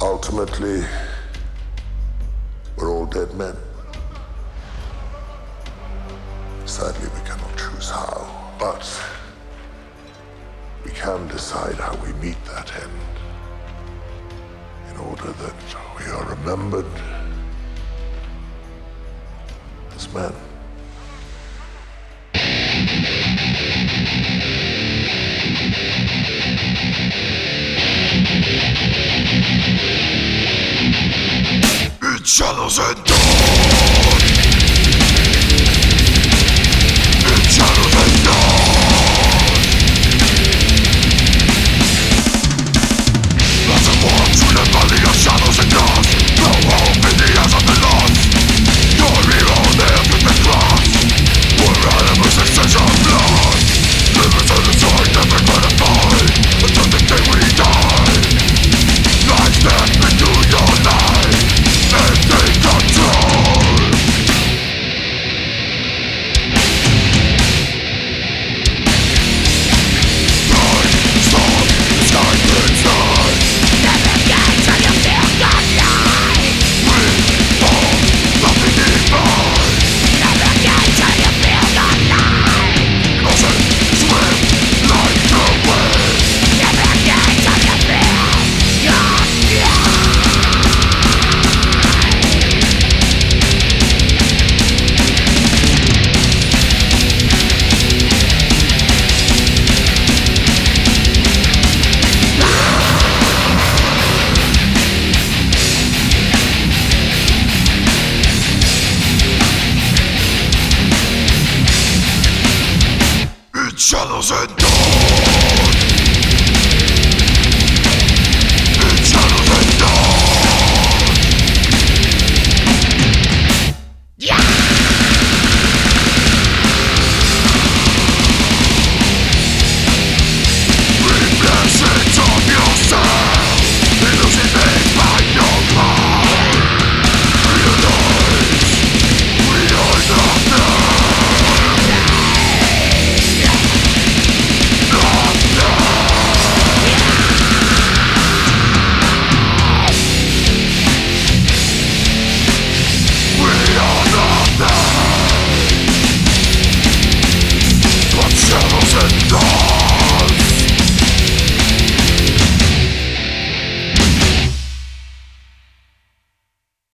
Ultimately, we're all dead men. Sadly, we cannot choose how, but we can decide how we meet that end in order that we are remembered as men. Each other's end.